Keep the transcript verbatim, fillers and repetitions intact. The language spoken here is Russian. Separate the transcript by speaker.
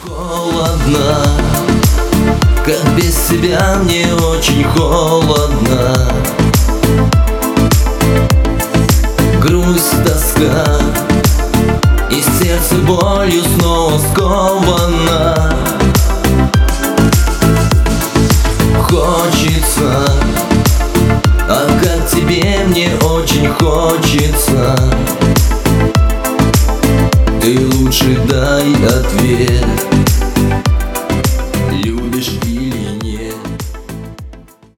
Speaker 1: Холодно, как без тебя мне очень холодно. Грусть, тоска, и сердце болью снова сковано. Хочется, а как тебе мне очень хочется. Ты лучше дай ответ.